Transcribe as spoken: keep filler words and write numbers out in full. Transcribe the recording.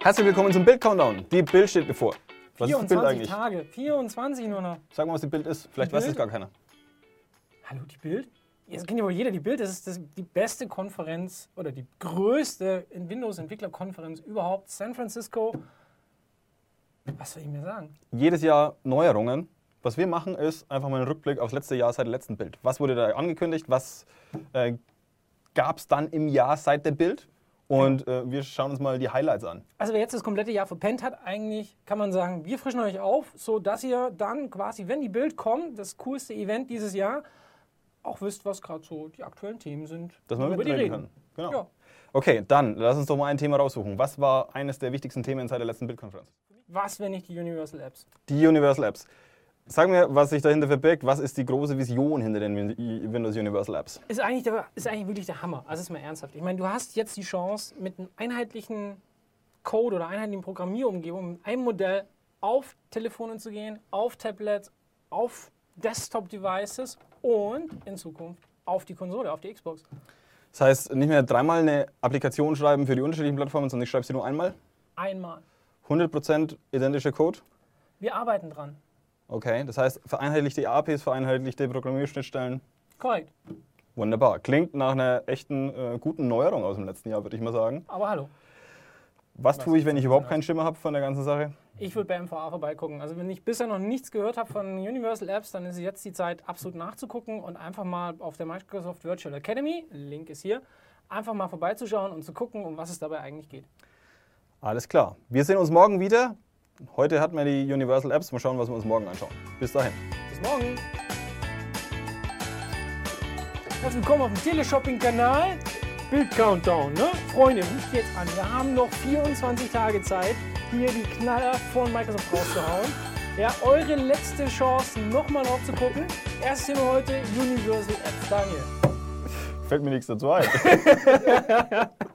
Herzlich willkommen zum Bild-Countdown. Die Bild steht bevor. Was ist das Bild eigentlich? Tage, vierundzwanzig nur noch. Sag mal, was die Bild ist. Vielleicht Die weiß Bild? das gar keiner. Hallo, die Bild? Das kennt ja wohl jeder. Die Bild, das ist das, die beste Konferenz oder die größte Windows-Entwicklerkonferenz überhaupt. San Francisco. Was soll ich mir sagen? Jedes Jahr Neuerungen. Was wir machen, ist einfach mal einen Rückblick aufs letzte Jahr seit dem letzten Bild. Was wurde da angekündigt? Was äh, gab es dann im Jahr seit der Bild? Und äh, wir schauen uns mal die Highlights an. Also wer jetzt das komplette Jahr verpennt hat, eigentlich kann man sagen, wir frischen euch auf, sodass ihr dann quasi, wenn die Bild kommt, das coolste Event dieses Jahr, auch wisst, was gerade so die aktuellen Themen sind. Dass man über die mitreden reden. kann. Genau. Ja. Okay, dann lass uns doch mal ein Thema raussuchen. Was war eines der wichtigsten Themen seit der letzten Bildkonferenz? Was, wenn nicht die Universal Apps? Die Universal Apps. Sag mir, was sich dahinter verbirgt. Was ist die große Vision hinter den Windows Universal Apps? Ist eigentlich, der, ist eigentlich wirklich der Hammer. Also ist mal ernsthaft. Ich meine, du hast jetzt die Chance, mit einem einheitlichen Code oder einheitlichen Programmierumgebung, mit einem Modell auf Telefone zu gehen, auf Tablets, auf Desktop-Devices und in Zukunft auf die Konsole, auf die Xbox. Das heißt, nicht mehr dreimal eine Applikation schreiben für die unterschiedlichen Plattformen, sondern ich schreibe sie nur einmal? Einmal. hundert Prozent identischer Code? Wir arbeiten dran. Okay, das heißt, vereinheitlichte A P Is, vereinheitlichte Programmierschnittstellen. Korrekt. Wunderbar. Klingt nach einer echten, äh, guten Neuerung aus dem letzten Jahr, würde ich mal sagen. Aber hallo. Was Was tue ich, wenn ich überhaupt funktioniert? keinen Schimmer habe von der ganzen Sache? Ich würde bei M V A vorbeigucken. Also wenn ich bisher noch nichts gehört habe von Universal Apps, dann ist jetzt die Zeit, absolut nachzugucken und einfach mal auf der Microsoft Virtual Academy, Link ist hier, einfach mal vorbeizuschauen und zu gucken, um was es dabei eigentlich geht. Alles klar. Wir sehen uns morgen wieder. Heute hatten wir die Universal Apps. Mal schauen, was wir uns morgen anschauen. Bis dahin. Bis morgen. Herzlich willkommen auf dem Teleshopping-Kanal. Bild Countdown, ne? Freunde, ruft jetzt an. Wir haben noch vierundzwanzig Tage Zeit, hier die Knaller von Microsoft rauszuhauen. Ja, eure letzte Chance, nochmal drauf zu gucken. Erstes Thema heute, Universal Apps. Daniel. Fällt mir nichts dazu ein.